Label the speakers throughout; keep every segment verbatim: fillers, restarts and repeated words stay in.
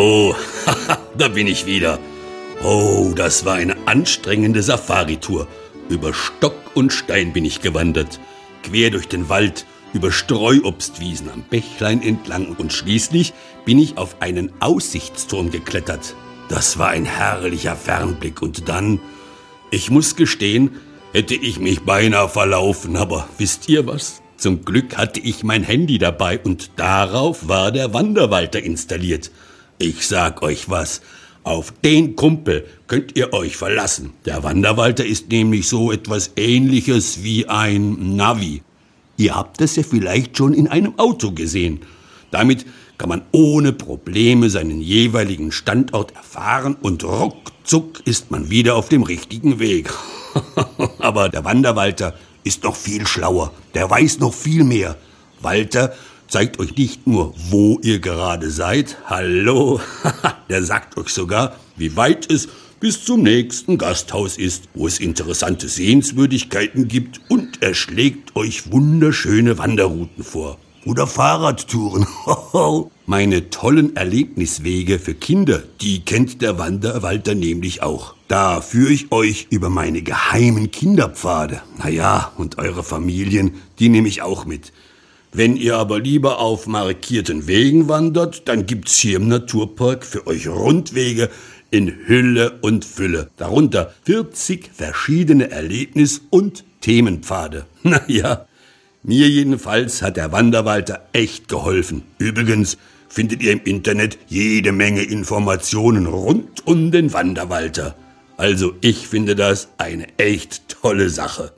Speaker 1: So, da bin ich wieder. Oh, das war eine anstrengende Safari-Tour. Über Stock und Stein bin ich gewandert. Quer durch den Wald, über Streuobstwiesen am Bächlein entlang und schließlich bin ich auf einen Aussichtsturm geklettert. Das war ein herrlicher Fernblick und dann, ich muss gestehen, hätte ich mich beinahe verlaufen, aber wisst ihr was? Zum Glück hatte ich mein Handy dabei und darauf war der Wanderwalter installiert. Ich sag euch was, auf den Kumpel könnt ihr euch verlassen. Der Wanderwalter ist nämlich so etwas Ähnliches wie ein Navi. Ihr habt es ja vielleicht schon in einem Auto gesehen. Damit kann man ohne Probleme seinen jeweiligen Standort erfahren und ruckzuck ist man wieder auf dem richtigen Weg. Aber der Wanderwalter ist noch viel schlauer, der weiß noch viel mehr. Walter zeigt euch nicht nur, wo ihr gerade seid, hallo, der sagt euch sogar, wie weit es bis zum nächsten Gasthaus ist, wo es interessante Sehenswürdigkeiten gibt und er schlägt euch wunderschöne Wanderrouten vor. Oder Fahrradtouren. Meine tollen Erlebniswege für Kinder, die kennt der Wanderwalter nämlich auch. Da führe ich euch über meine geheimen Kinderpfade. Naja, und eure Familien, die nehme ich auch mit. Wenn ihr aber lieber auf markierten Wegen wandert, dann gibt's hier im Naturpark für euch Rundwege in Hülle und Fülle. Darunter vierzig verschiedene Erlebnis- und Themenpfade. Naja, mir jedenfalls hat der Wanderwalter echt geholfen. Übrigens findet ihr im Internet jede Menge Informationen rund um den Wanderwalter. Also ich finde das eine echt tolle Sache.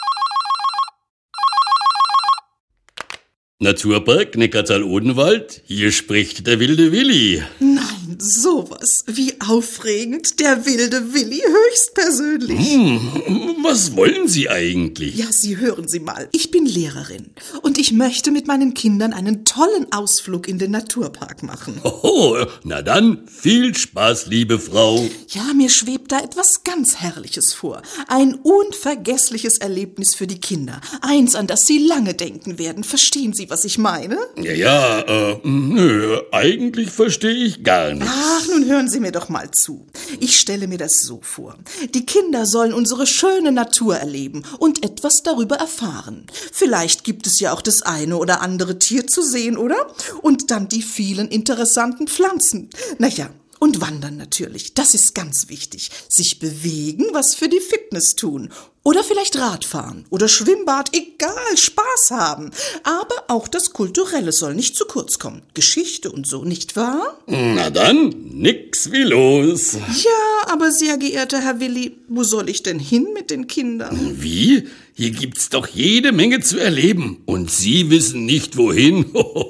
Speaker 1: Naturpark Neckartal-Odenwald, hier spricht der wilde Willi.
Speaker 2: Nein, sowas. Wie aufregend. Der wilde Willi höchstpersönlich.
Speaker 1: Hm, was wollen Sie eigentlich?
Speaker 2: Ja, Sie hören Sie mal. Ich bin Lehrerin und ich möchte mit meinen Kindern einen tollen Ausflug in den Naturpark machen.
Speaker 1: Oh, na dann, viel Spaß, liebe Frau.
Speaker 2: Ja, mir schwebt da etwas ganz Herrliches vor. Ein unvergessliches Erlebnis für die Kinder. Eins, an das sie lange denken werden. Verstehen Sie, was ich meine?
Speaker 1: Ja, ja, äh, nö, eigentlich verstehe ich gar nichts.
Speaker 2: Ach, nun hören Sie mir doch mal zu. Ich stelle mir das so vor. Die Kinder sollen unsere schöne Natur erleben und etwas darüber erfahren. Vielleicht gibt es ja auch das eine oder andere Tier zu sehen, oder? Und dann die vielen interessanten Pflanzen. Naja, und wandern natürlich. Das ist ganz wichtig. Sich bewegen, was für die Fitness tun. Oder vielleicht Radfahren oder Schwimmbad, egal, Spaß haben. Aber auch das Kulturelle soll nicht zu kurz kommen. Geschichte und so, nicht wahr?
Speaker 1: Na dann, nix wie los.
Speaker 2: Ja, aber sehr geehrter Herr Willi, wo soll ich denn hin mit den Kindern?
Speaker 1: Wie? Hier gibt's doch jede Menge zu erleben. Und Sie wissen nicht, wohin?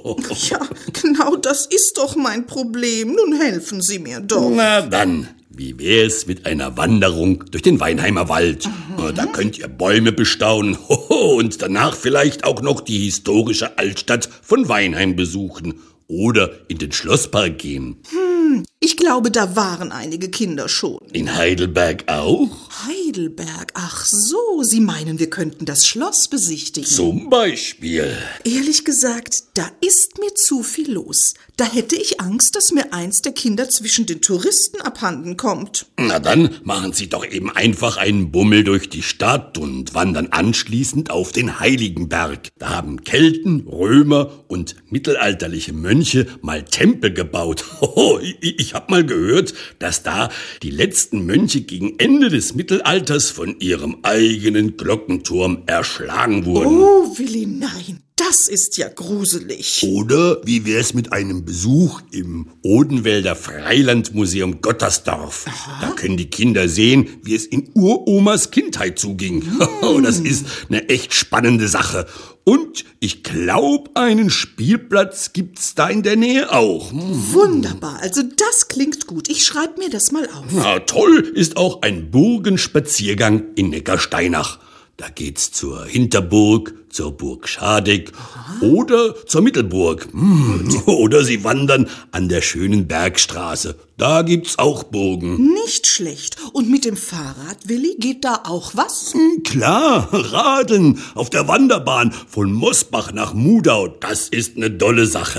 Speaker 2: Ja, genau das ist doch mein Problem. Nun helfen Sie mir doch.
Speaker 1: Na dann. Wie wär's mit einer Wanderung durch den Weinheimer Wald? Mhm. Da könnt ihr Bäume bestaunen und danach vielleicht auch noch die historische Altstadt von Weinheim besuchen oder in den Schlosspark gehen.
Speaker 2: Hm, ich glaube, da waren einige Kinder schon.
Speaker 1: In Heidelberg auch?
Speaker 2: Heidelberg, ach so, Sie meinen, wir könnten das Schloss besichtigen?
Speaker 1: Zum Beispiel.
Speaker 2: Ehrlich gesagt, da ist mir zu viel los. Da hätte ich Angst, dass mir eins der Kinder zwischen den Touristen abhanden kommt.
Speaker 1: Na dann machen Sie doch eben einfach einen Bummel durch die Stadt und wandern anschließend auf den Heiligenberg. Da haben Kelten, Römer und mittelalterliche Mönche mal Tempel gebaut. Hoho, ich, ich hab mal gehört, dass da die letzten Mönche gegen Ende des Mittelalters von ihrem eigenen Glockenturm erschlagen wurden.
Speaker 2: Oh, Willi, nein. Das ist ja gruselig.
Speaker 1: Oder wie wär's mit einem Besuch im Odenwälder Freilandmuseum Gottersdorf? Aha. Da können die Kinder sehen, wie es in Uromas Kindheit zuging. Hm. Das ist eine echt spannende Sache. Und ich glaube, einen Spielplatz gibt's da in der Nähe auch. Hm.
Speaker 2: Wunderbar, also das klingt gut. Ich schreibe mir das mal auf.
Speaker 1: Na, toll ist auch ein Burgenspaziergang in Neckarsteinach. Da geht's zur Hinterburg, zur Burg Schadeck oder zur Mittelburg. Hm. Oder Sie wandern an der schönen Bergstraße. Da gibt's auch Burgen.
Speaker 2: Nicht schlecht. Und mit dem Fahrrad, Willi, geht da auch was?
Speaker 1: Hm, klar, radeln auf der Wanderbahn von Mosbach nach Mudau. Das ist eine dolle Sache.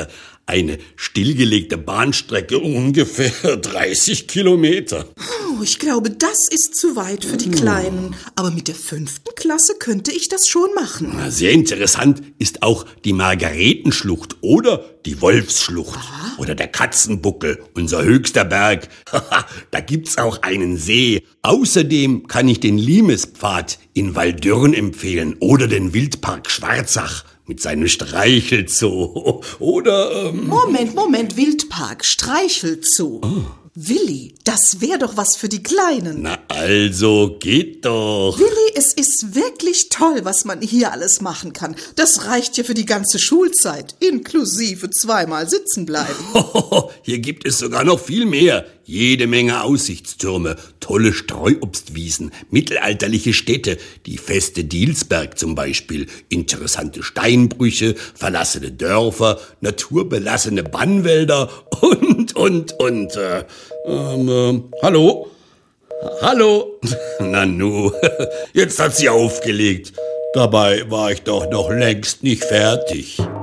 Speaker 1: Eine stillgelegte Bahnstrecke ungefähr dreißig Kilometer.
Speaker 2: Oh, ich glaube, das ist zu weit für die Kleinen. Aber mit der fünften Klasse könnte ich das schon machen.
Speaker 1: Sehr interessant ist auch die Margaretenschlucht oder die Wolfsschlucht.
Speaker 2: Aha.
Speaker 1: Oder der Katzenbuckel, unser höchster Berg. Da gibt's auch einen See. Außerdem kann ich den Limespfad in Waldürn empfehlen oder den Wildpark Schwarzach mit seinem Streichelzoo. Oder, ähm...
Speaker 2: Moment, Moment, Wildpark, Streichelzoo.
Speaker 1: Oh.
Speaker 2: Willi, das wäre doch was für die Kleinen.
Speaker 1: Na also, geht doch.
Speaker 2: Willi, es ist wirklich toll, was man hier alles machen kann. Das reicht ja für die ganze Schulzeit, inklusive zweimal sitzen bleiben.
Speaker 1: Hier gibt es sogar noch viel mehr. Jede Menge Aussichtstürme, tolle Streuobstwiesen, mittelalterliche Städte, die Feste Dielsberg zum Beispiel, interessante Steinbrüche, verlassene Dörfer, naturbelassene Bannwälder und, und, und, äh, ähm, äh, hallo? Hallo? Nanu, jetzt hat sie aufgelegt. Dabei war ich doch noch längst nicht fertig.